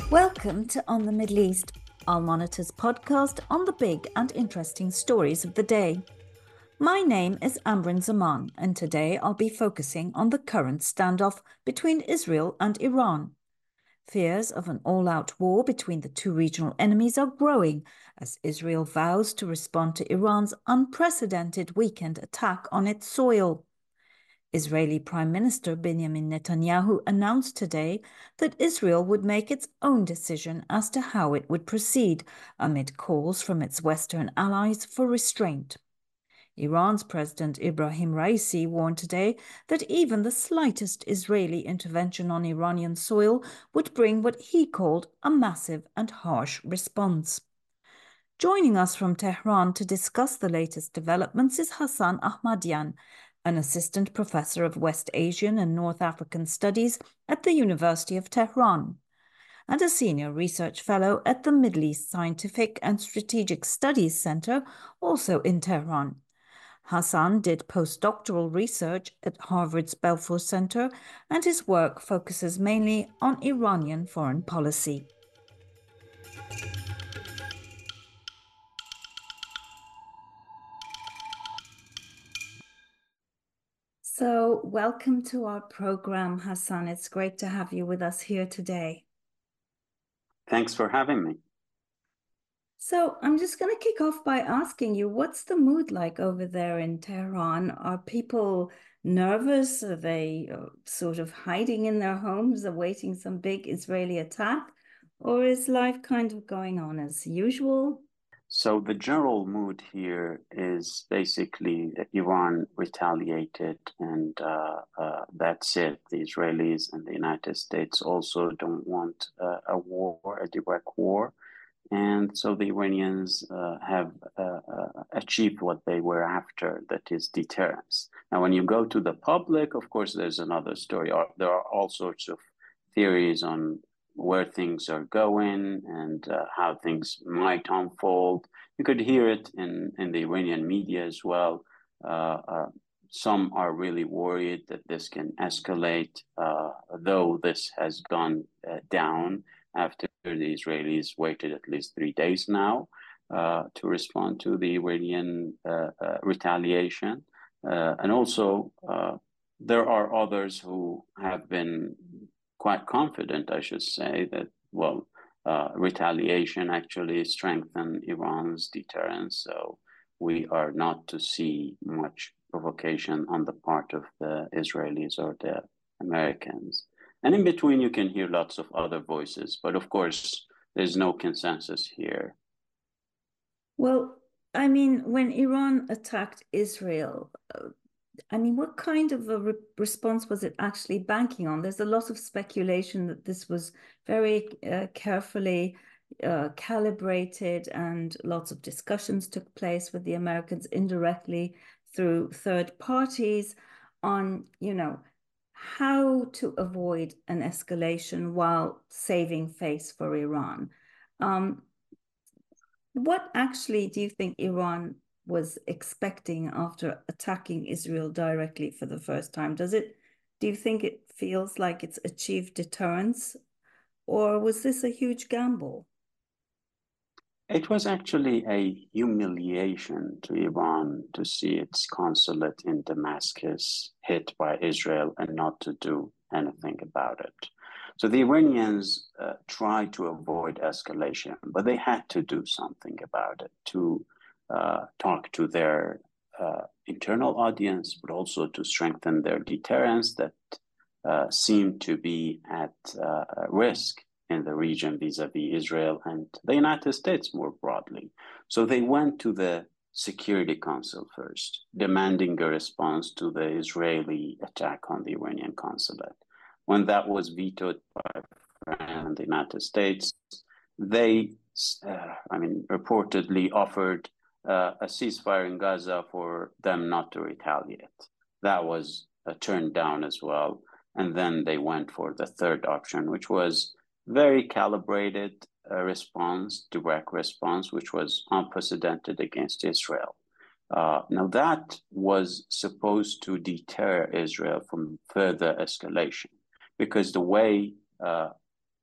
Welcome to On the Middle East, Al Monitor's podcast on the big and interesting stories of the day. My name is Amrin Zaman, and today I'll be focusing on the current standoff between Israel and Iran. Fears of an all-out war between the two regional enemies are growing as Israel vows to respond to Iran's unprecedented weekend attack on its soil. Israeli Prime Minister Benjamin Netanyahu announced today that Israel would make its own decision as to how it would proceed, amid calls from its Western allies for restraint. Iran's President Ibrahim Raisi warned today that even the slightest Israeli intervention on Iranian soil would bring what he called a massive and harsh response. Joining us from Tehran to discuss the latest developments is Hassan Ahmadian, an assistant professor of West Asian and North African Studies at the University of Tehran, and a senior research fellow at the Middle East Scientific and Strategic Studies Center, also in Tehran. Hassan did postdoctoral research at Harvard's Balfour Center, and his work focuses mainly on Iranian foreign policy. So, welcome to our program, Hassan. It's great to have you with us here today. Thanks for having me. So, I'm just going to kick off by asking you, what's the mood like over there in Tehran? Are people nervous? Are they sort of hiding in their homes, awaiting some big Israeli attack? Or is life kind of going on as usual? So the general mood here is basically that Iran retaliated, and that's it. The Israelis and the United States also don't want a war, a direct war. And so the Iranians have achieved what they were after, that is deterrence. Now, when you go to the public, of course, there's another story. There are all sorts of theories on where things are going and how things might unfold. You could hear it in the Iranian media as well. Some are really worried that this can escalate, though this has gone down after the Israelis waited at least 3 days now to respond to the Iranian retaliation. And also, there are others who have been quite confident, I should say, that, retaliation actually strengthened Iran's deterrence. So we are not to see much provocation on the part of the Israelis or the Americans. And in between, you can hear lots of other voices. But of course, there's no consensus here. Well, I mean, when Iran attacked Israel, what kind of a response was it actually banking on? There's a lot of speculation that this was very carefully calibrated, and lots of discussions took place with the Americans indirectly through third parties on, how to avoid an escalation while saving face for Iran. What actually do you think Iran was expecting after attacking Israel directly for the first time? Do you think it feels like it's achieved deterrence, or was this a huge gamble? It was actually a humiliation to Iran to see its consulate in Damascus hit by Israel and not to do anything about it. So the Iranians tried to avoid escalation, but they had to do something about it to talk to their internal audience, but also to strengthen their deterrence that seemed to be at risk in the region vis-a-vis Israel and the United States more broadly. So they went to the Security Council first, demanding a response to the Israeli attack on the Iranian consulate. When that was vetoed by France and the United States, they, reportedly offered a ceasefire in Gaza for them not to retaliate. That was turned down as well. And then they went for the third option, which was very calibrated response, direct response, which was unprecedented against Israel. Now, that was supposed to deter Israel from further escalation, because the way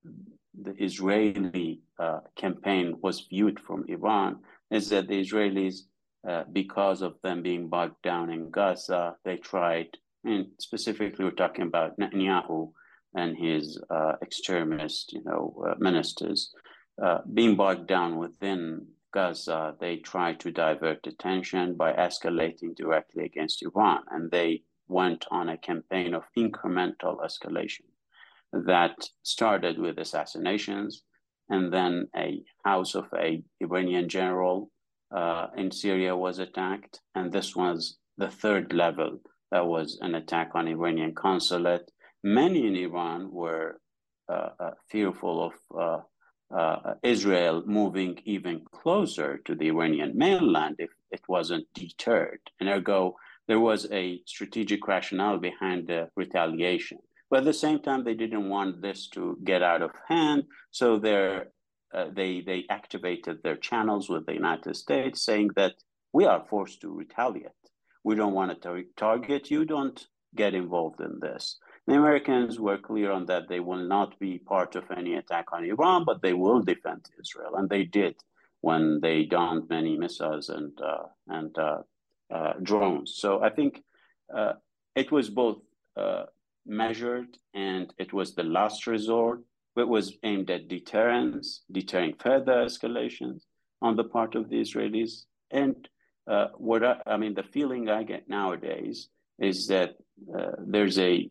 the Israeli campaign was viewed from Iran is that the Israelis, because of them being bogged down in Gaza, they tried, and specifically we're talking about Netanyahu and his extremist, ministers, being bogged down within Gaza, they tried to divert attention by escalating directly against Iran, and they went on a campaign of incremental escalation that started with assassinations, and then a house of a Iranian general in Syria was attacked, and this was the third level. That was an attack on Iranian consulate. Many in Iran were fearful of Israel moving even closer to the Iranian mainland if it wasn't deterred. And ergo, there was a strategic rationale behind the retaliation. But at the same time, they didn't want this to get out of hand, so they activated their channels with the United States, saying that we are forced to retaliate. We don't want to target you. Don't get involved in this. The Americans were clear on that. They will not be part of any attack on Iran, but they will defend Israel, and they did when they downed many missiles and drones. So I think it was both measured, and it was the last resort. It was aimed at deterrence, deterring further escalations on the part of the Israelis. And the feeling I get nowadays is that there's a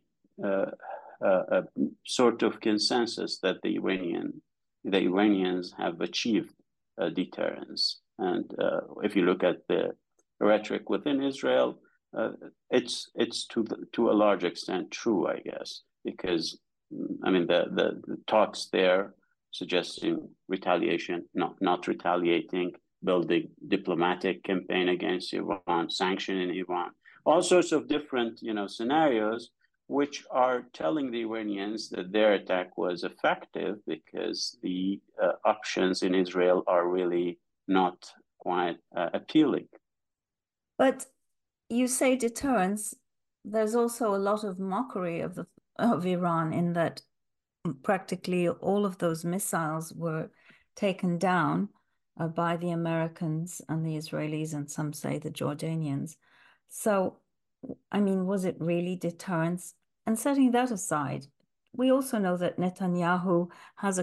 sort of consensus that the Iranians have achieved deterrence. And if you look at the rhetoric within Israel, it's to a large extent true, I guess, because the talks there suggesting retaliation, not retaliating, building diplomatic campaign against Iran, sanctioning Iran, all sorts of different scenarios, which are telling the Iranians that their attack was effective because the options in Israel are really not quite appealing. But you say deterrence. There's also a lot of mockery of Iran in that practically all of those missiles were taken down by the Americans and the Israelis, and some say the Jordanians. So, was it really deterrence? And setting that aside, we also know that Netanyahu has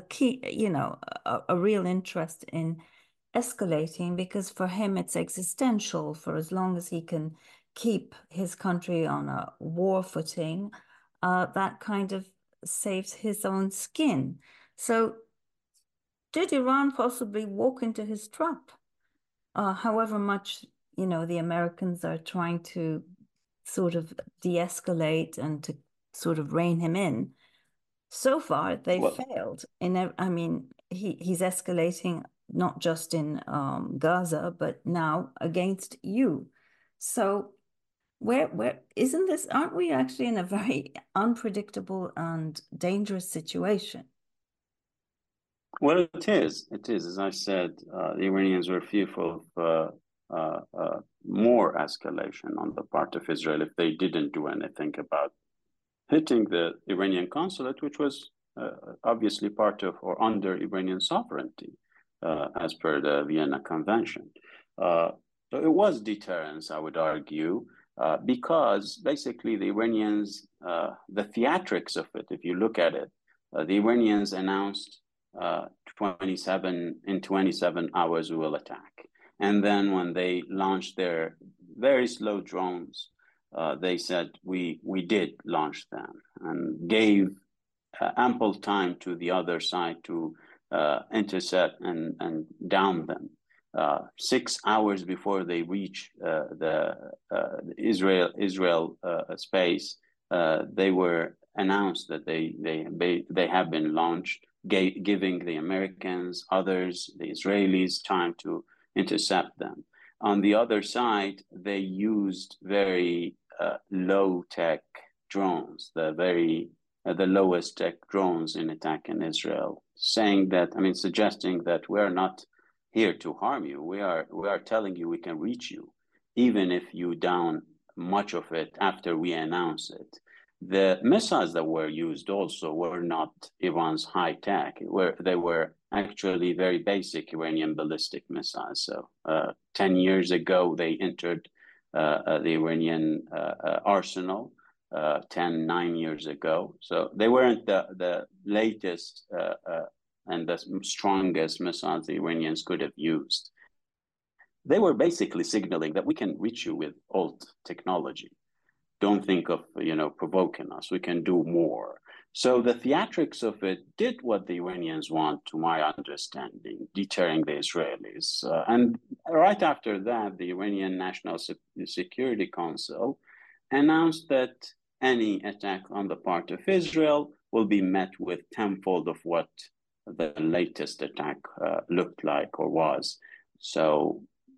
a real interest in escalating, because for him it's existential. For as long as he can keep his country on a war footing, that kind of saves his own skin. So did Iran possibly walk into his trap? However much, the Americans are trying to sort of de-escalate and to sort of rein him in. So far, they failed. He's escalating not just in Gaza, but now against you. So where isn't this? Aren't we actually in a very unpredictable and dangerous situation? Well, it is. As I said, the Iranians were fearful of more escalation on the part of Israel if they didn't do anything about hitting the Iranian consulate, which was obviously part of or under Iranian sovereignty, as per the Vienna Convention. So it was deterrence, I would argue, because basically the Iranians, the theatrics of it, if you look at it, the Iranians announced 27 hours we will attack. And then when they launched their very slow drones, they said we did launch them, and gave ample time to the other side to intercept and down them. 6 hours before they reach the Israel space, they were announced that they have been launched, giving the Americans, others, the Israelis time to intercept them. On the other side, they used very low-tech drones, the lowest tech drones in attack in Israel, suggesting that we're not here to harm you. We are telling you we can reach you, even if you down much of it after we announce it. The missiles that were used also were not Iran's high tech. They were actually very basic Iranian ballistic missiles. So 10 years ago, they entered the Iranian arsenal 9 years ago. So they weren't the latest and the strongest missiles the Iranians could have used. They were basically signaling that we can reach you with old technology. Don't think of, provoking us. We can do more. So the theatrics of it did what the Iranians want, to my understanding, deterring the Israelis. And right after that, the Iranian National Security Council announced that any attack on the part of Israel will be met with tenfold of what the latest attack looked like or was. So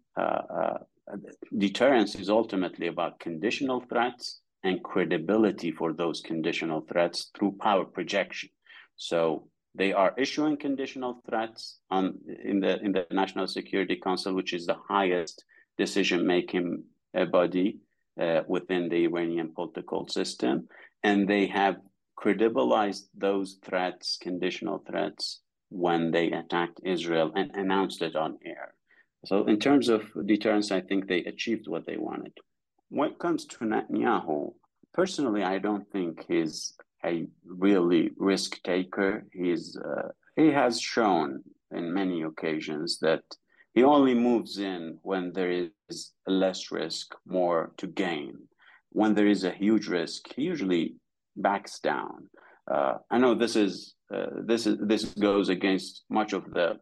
deterrence is ultimately about conditional threats and credibility for those conditional threats through power projection. So they are issuing conditional threats in the National Security Council, which is the highest decision-making body within the Iranian political system, and they have credibilized those threats, conditional threats, when they attacked Israel and announced it on air. So in terms of deterrence, I think they achieved what they wanted. When it comes to Netanyahu, personally, I don't think he's a really risk taker. He has shown in many occasions that he only moves in when there is less risk, more to gain. When there is a huge risk, he usually backs down. I know this goes against much of the,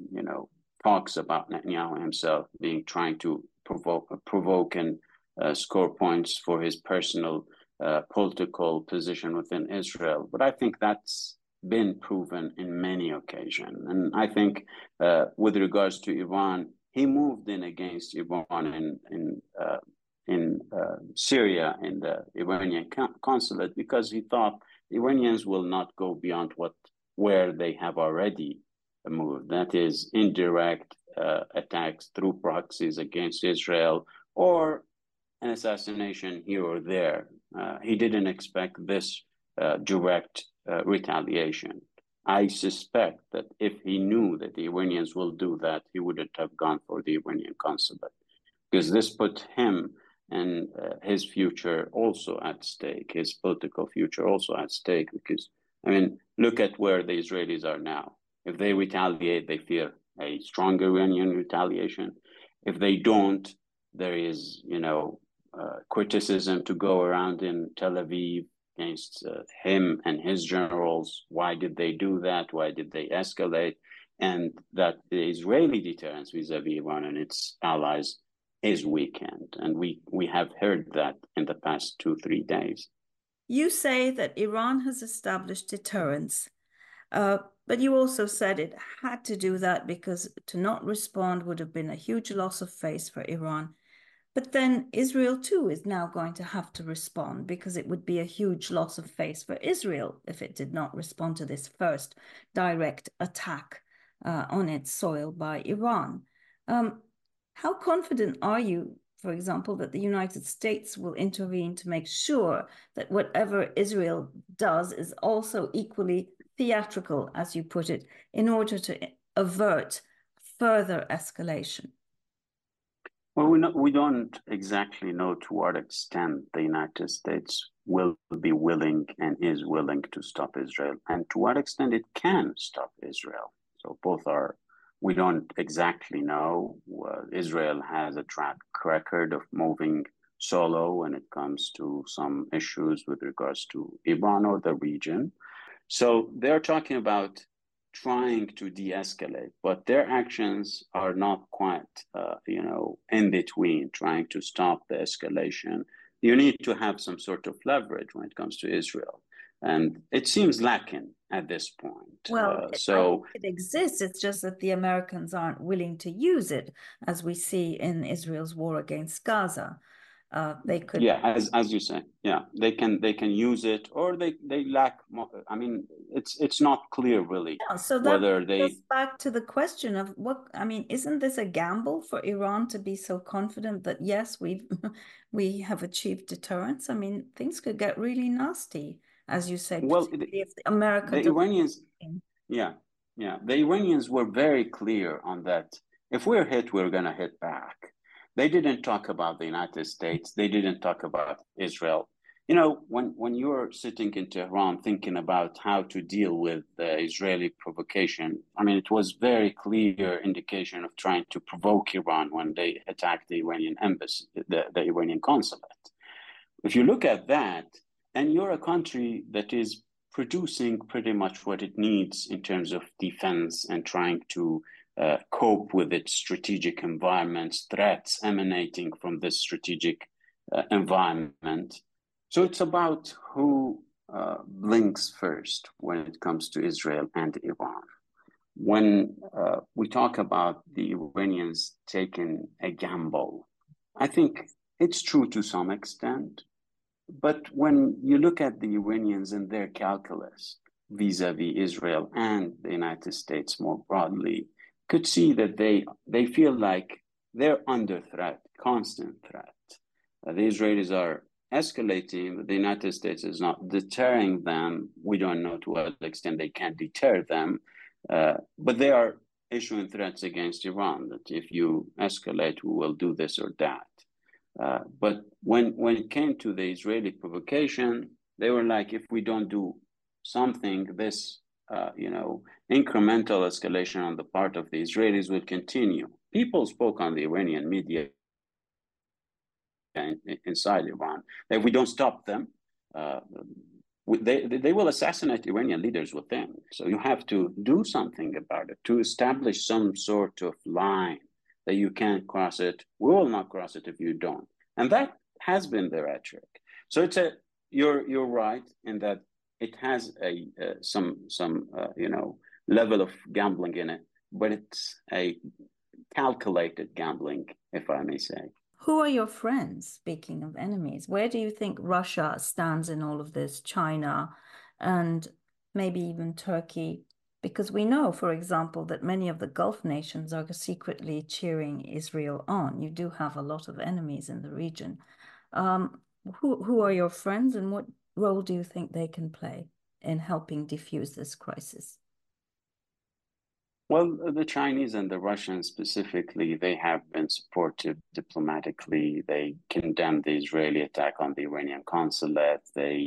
talks about Netanyahu himself trying to provoke and score points for his personal political position within Israel. But I think that's been proven in many occasions. And I think with regards to Iran, he moved in against Iran in Syria, in the Iranian consulate, because he thought Iranians will not go beyond where they have already moved. That is indirect attacks through proxies against Israel or an assassination here or there. He didn't expect this direct retaliation. I suspect that if he knew that the Iranians will do that, he wouldn't have gone for the Iranian consulate, because this put him and his future also at stake, his political future also at stake. Because, look at where the Israelis are now. If they retaliate, they fear a strong Iranian retaliation. If they don't, there is, criticism to go around in Tel Aviv against him and his generals. Why did they do that? Why did they escalate? And that the Israeli deterrence vis-a-vis Iran and its allies is weakened. And we have heard that in the past 2-3 days. You say that Iran has established deterrence, but you also said it had to do that because to not respond would have been a huge loss of face for Iran. But then Israel too is now going to have to respond, because it would be a huge loss of face for Israel if it did not respond to this first direct attack on its soil by Iran. How confident are you, for example, that the United States will intervene to make sure that whatever Israel does is also equally theatrical, as you put it, in order to avert further escalation? Well, we don't exactly know to what extent the United States will be willing and is willing to stop Israel, and to what extent it can stop Israel. So we don't exactly know. Israel has a track record of moving solo when it comes to some issues with regards to Iran or the region. So they're talking about trying to de-escalate, but their actions are not quite, in between, trying to stop the escalation. You need to have some sort of leverage when it comes to Israel. And it seems lacking at this point. Well, I think it exists. It's just that the Americans aren't willing to use it, as we see in Israel's war against Gaza. They could. Yeah, as you say, yeah, they can use it, or they lack. I mean, it's not clear really Yeah, so that whether brings they. us back to the question of what, I mean, isn't this a gamble for Iran to be so confident that yes, we have achieved deterrence? I mean, things could get really nasty, as you say, Well, particularly if America the doesn't. Iranians, yeah, yeah, the Iranians were very clear on that. If we're hit, we're gonna hit back. They didn't talk about the United States. They didn't talk about Israel. You know, when you're sitting in Tehran thinking about how to deal with the Israeli provocation, I mean, it was very clear indication of trying to provoke Iran when they attacked the Iranian embassy, the Iranian consulate. If you look at that, and you're a country that is producing pretty much what it needs in terms of defense and trying to cope with its strategic environments, threats emanating from this strategic environment. So it's about who blinks first when it comes to Israel and Iran. When we talk about the Iranians taking a gamble, I think it's true to some extent. But when you look at the Iranians and their calculus vis-a-vis Israel and the United States more broadly, could see that they feel like they're under threat, constant threat. The Israelis are escalating, but the United States is not deterring them. We don't know to what extent they can deter them, but they are issuing threats against Iran that if you escalate, we will do this or that. But when it came to the Israeli provocation, they were like, if we don't do something, this incremental escalation on the part of the Israelis will continue. People spoke on the Iranian media inside Iran that if we don't stop them, they will assassinate Iranian leaders within. So you have to do something about it to establish some sort of line that you can't cross it. We will not cross it if you don't. And that has been the rhetoric. So you're right in that it has some level of gambling in it, but it's a calculated gambling, if I may say. Who are your friends, speaking of enemies? Where do you think Russia stands in all of this? China and maybe even Turkey? Because we know, for example, that many of the Gulf nations are secretly cheering Israel on. You do have a lot of enemies in the region. Who are your friends, and what role do you think they can play in helping defuse this crisis? Well, the Chinese and the Russians specifically, they have been supportive diplomatically. They condemned the Israeli attack on the Iranian consulate.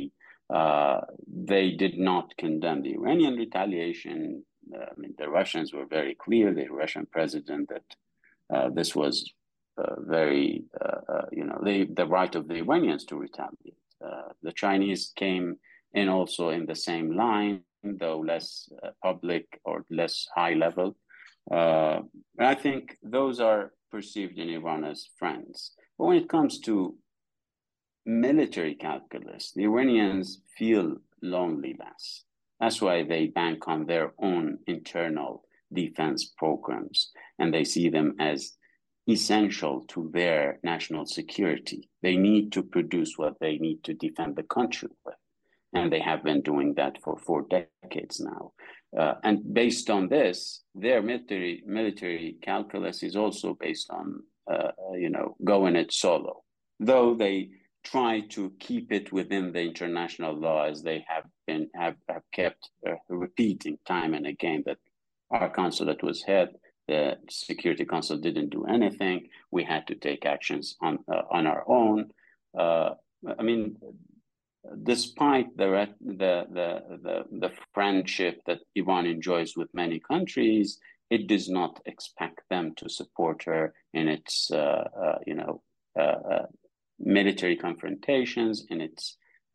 They did not condemn the Iranian retaliation. I mean, the Russians were very clear, the Russian president, that this was the right of the Iranians to retaliate. The Chinese came in also in the same line, though less public or less high level. I think those are perceived in Iran as friends. But when it comes to military calculus, the Iranians feel lonely less. That's why they bank on their own internal defense programs, and they see them as essential to their national security. They need to produce what they need to defend the country with. And they have been doing that for 4 decades now. And based on this, their military calculus is also based on, going it solo. Though they try to keep it within the international law, as they have kept repeating time and again that our consulate was hit, the Security Council didn't do anything. We had to take actions on our own. I mean, despite the friendship that Iran enjoys with many countries, it does not expect them to support her in its military confrontations, in its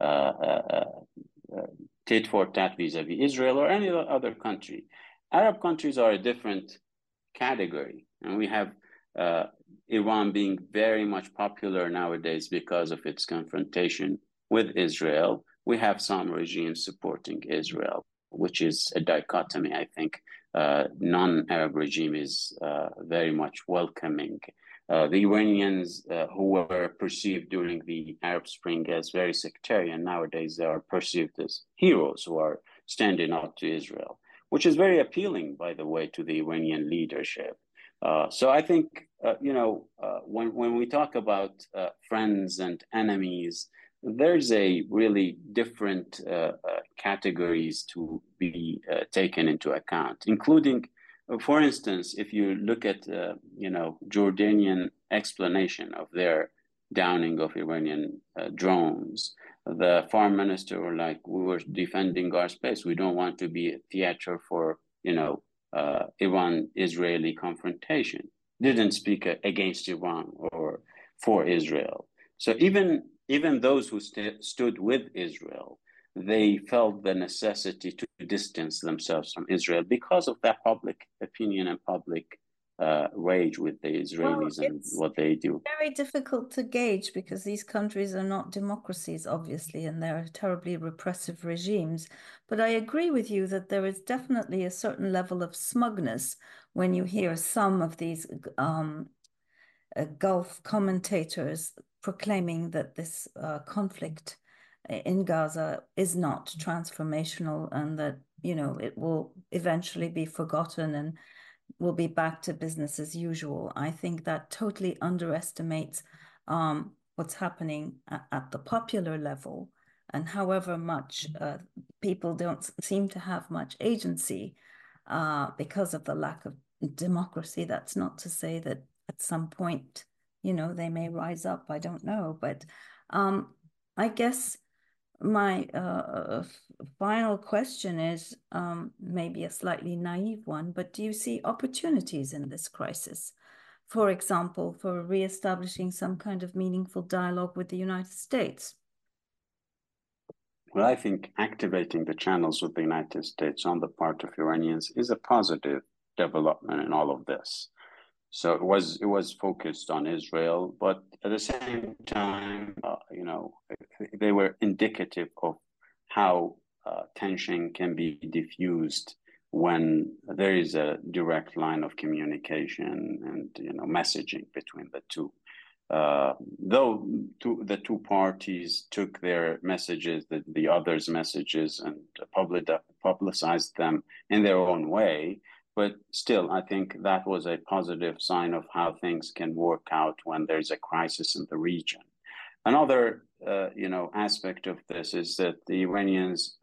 tit for tat vis-a-vis Israel or any other country. Arab countries are a different category, and we have Iran being very much popular nowadays because of its confrontation with Israel. We have some regimes supporting Israel, which is a dichotomy. I think non-Arab regime is very much welcoming The Iranians, who were perceived during the Arab Spring as very sectarian, nowadays they are perceived as heroes who are standing up to Israel, which is very appealing, by the way, to the Iranian leadership. So I think, when we talk about friends and enemies, there's a really different categories to be taken into account, including, for instance, if you look at Jordanian explanation of their downing of Iranian drones, the foreign minister were like, we were defending our space. We don't want to be a theater for Iran-Israeli confrontation. Didn't speak against Iran or for Israel. So even those who stood with Israel, they felt the necessity to distance themselves from Israel because of that public opinion and public rage with the Israelis and what they do. Very difficult to gauge because these countries are not democracies, obviously, and they're terribly repressive regimes. But I agree with you that there is definitely a certain level of smugness when you hear some of these Gulf commentators proclaiming that this conflict in Gaza is not transformational and that, it will eventually be forgotten and will be back to business as usual. I think that totally underestimates what's happening at the popular level. And however much people don't seem to have much agency because of the lack of democracy, that's not to say that at some point, they may rise up. I don't know. But I guess my final question is maybe a slightly naive one, but do you see opportunities in this crisis? For example, for reestablishing some kind of meaningful dialogue with the United States? Well, I think activating the channels with the United States on the part of Iranians is a positive development in all of this. So it was focused on Israel, but at the same time, they were indicative of how tension can be diffused when there is a direct line of communication and messaging between the two. Though the two parties took their messages, the others' messages, and publicized them in their own way. But still, I think that was a positive sign of how things can work out when there's a crisis in the region. Another, aspect of this is that the Iranians,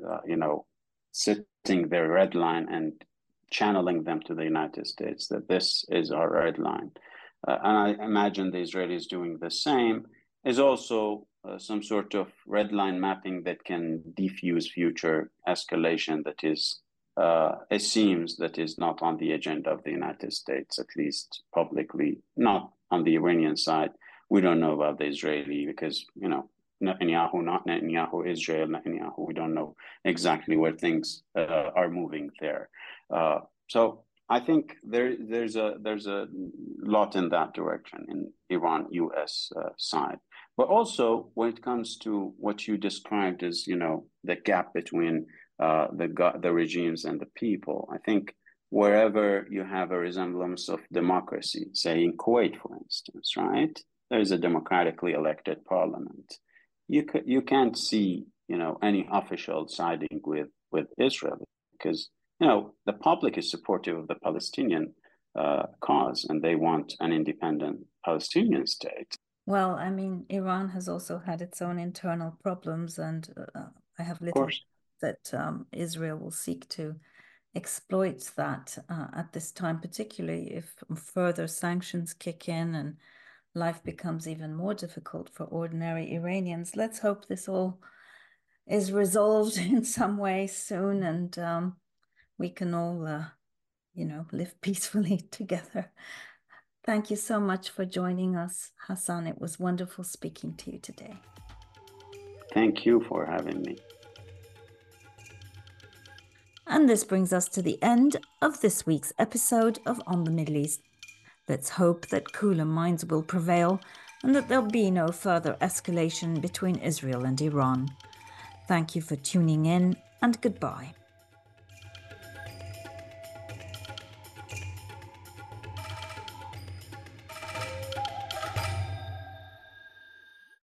setting their red line and channeling them to the United States, that this is our red line. And I imagine the Israelis doing the same is also some sort of red line mapping that can diffuse future escalation that is, it seems, that is not on the agenda of the United States, at least publicly, not on the Iranian side. We don't know about the Israeli because, Netanyahu, not Netanyahu, Israel, Netanyahu, we don't know exactly where things are moving there. So I think there's a lot in that direction in Iran-US side. But also when it comes to what you described as, the gap between the regimes and the people, I think wherever you have a resemblance of democracy, say in Kuwait, for instance, right? There is a democratically elected parliament. You can't see, any official siding with Israel because, the public is supportive of the Palestinian cause and they want an independent Palestinian state. Well, I mean, Iran has also had its own internal problems, and I have little that Israel will seek to exploit that at this time, particularly if further sanctions kick in and life becomes even more difficult for ordinary Iranians. Let's hope this all is resolved in some way soon and we can all, live peacefully together. Thank you so much for joining us, Hassan. It was wonderful speaking to you today. Thank you for having me. And this brings us to the end of this week's episode of On the Middle East. Let's hope that cooler minds will prevail and that there'll be no further escalation between Israel and Iran. Thank you for tuning in, and goodbye.